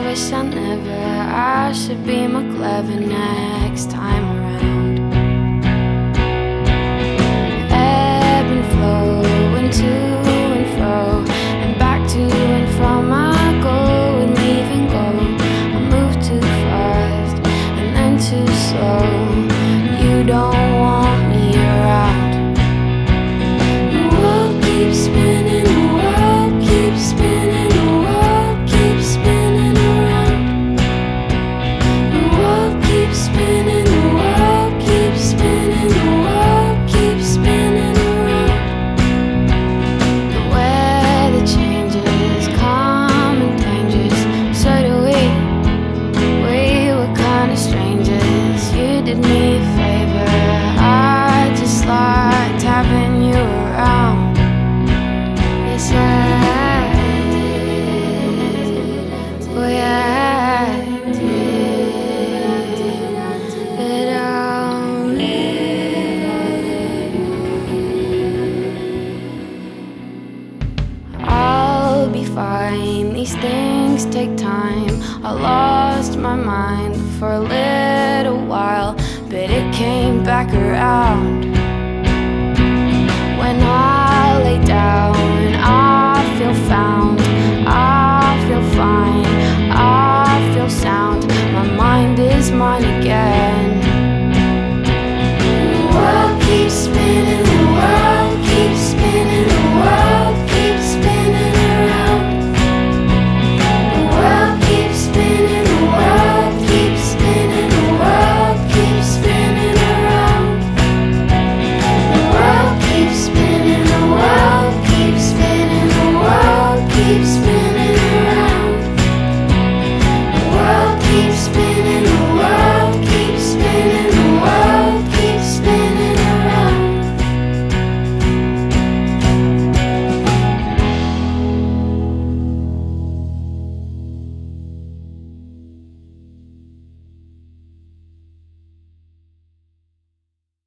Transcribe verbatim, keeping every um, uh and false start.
wish I never, I should be more clever next time around. Ebb and flow, and to and fro, and back to and from I go, and leave and go. I move too fast, and then too slow. You don't want me around. The world keeps spinning, the world keeps spinning, the world keeps spinning around. The world keeps spinning, the world keeps spinning, the world keeps spinning around. The weather changes, calm and dangerous. So do we. We were kinda strangers. You did me a favor. I just liked having you around. Yes, I did. Oh, yeah, I did. But I'll I'll be fine. These things take time. I lost my mind for a little while, but it came back around.